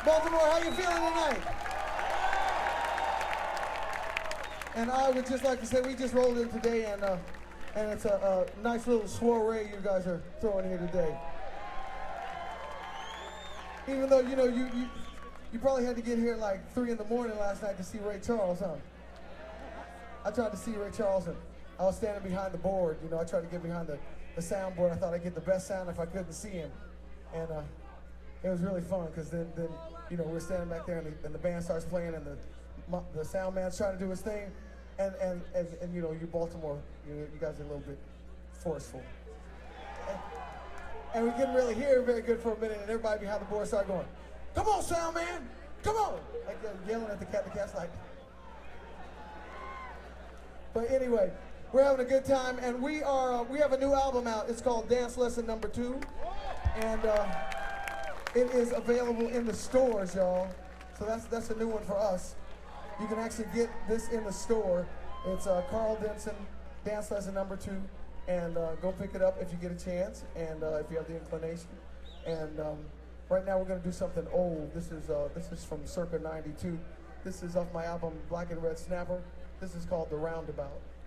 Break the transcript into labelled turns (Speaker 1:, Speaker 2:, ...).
Speaker 1: Baltimore, how you feeling tonight? And I would just like to say we just rolled in today, and it's a nice little soiree you guys are throwing here today. Even though you probably had to get here at like 3 in the morning last night to see Ray Charles, huh? I tried to see Ray Charles, and I was standing behind the board. I tried to get behind the soundboard. I thought I'd get the best sound if I couldn't see him, and it was really fun because then we're standing back there, and the band starts playing, and the sound man's trying to do his thing, and you Baltimore, you guys are a little bit forceful, and we couldn't really hear very good for a minute, and everybody behind the board started going, "Come on, sound man, come on!" Like yelling at the cat. The cat's like. But anyway, we're having a good time, and we have a new album out. It's called Dance Lesson Number 2, and it is available in the stores, y'all. So that's a new one for us. You can actually get this in the store. It's Carl Denson, Dance Lesson Number 2, and go pick it up if you get a chance, and if you have the inclination. And right now we're gonna do something old. This is from circa '92. This is off my album Black and Red Snapper. This is called The Roundabout.